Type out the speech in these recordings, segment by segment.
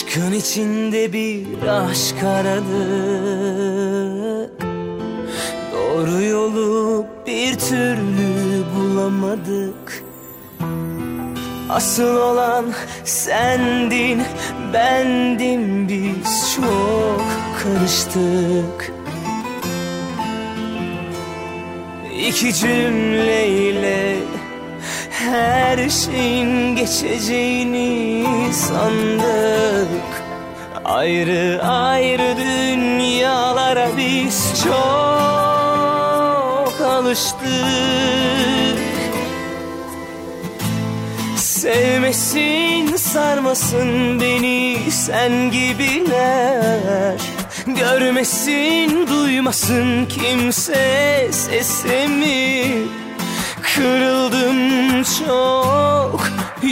Aşkın içinde bir aşk aradık, doğru yolu bir türlü bulamadık. Asıl olan sendin, bendim, biz çok karıştık. İki cümleyle her şeyin geçeceğini sandık. Ayrı ayrı dünyalara biz çok alıştık. Sevmesin, sarmasın beni sen gibiler. Görmesin, duymasın kimse sesimi. Kırıldım çok,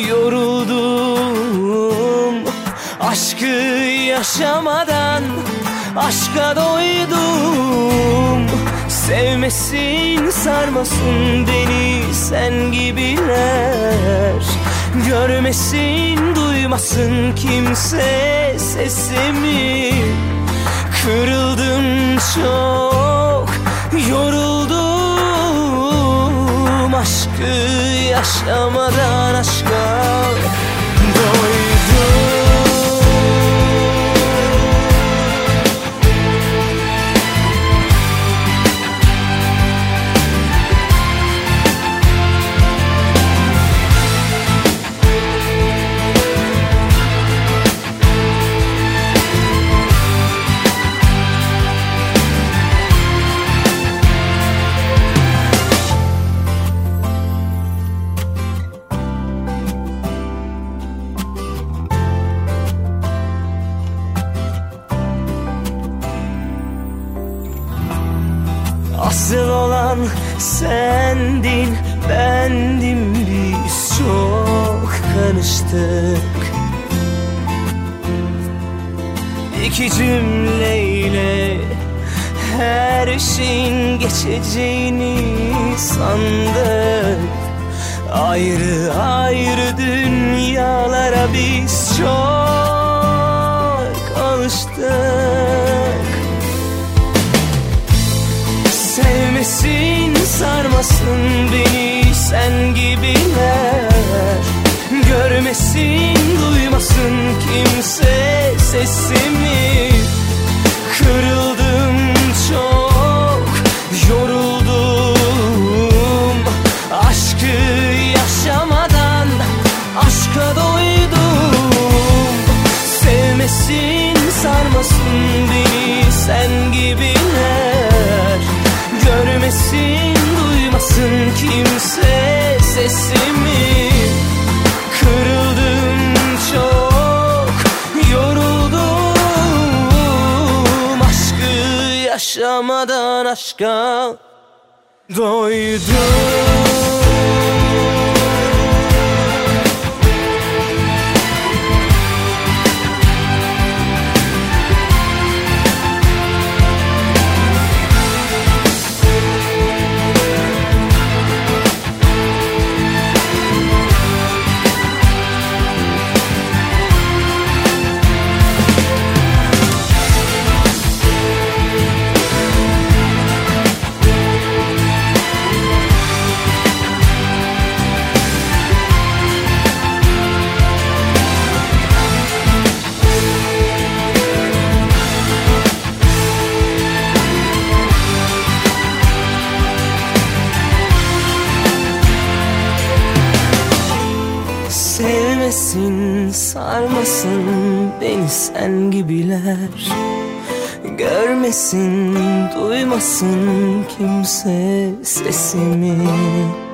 yoruldum. Aşkı yaşamadan aşka doydum. Sevmesin, sarmasın beni sen gibiler. Görmesin, duymasın kimse sesimi. Kırıldım çok, yoruldum. Aşkı yaşamadan aşka doydum. Asıl olan sendin, bendim, biz çok karıştık. İki cümleyle her şeyin geçeceğini sandık. Ayrı ayrı dünyalara biz çok alıştık. Sevmesin, sarmasın beni sen gibiler. Görmesin, duymasın kimse sesimi. Kırıldım çok, yoruldum. Aşkı yaşamadan aşka doydum. Sevmesin, sarmasın beni sen gibiler. Görmesin, duymasın kimse sesimi. Kırıldım çok, yoruldum. Aşkı yaşamadan aşka doydum. Sevmesin, sarmasın beni sen gibiler. Görmesin, duymasın kimse sesimi.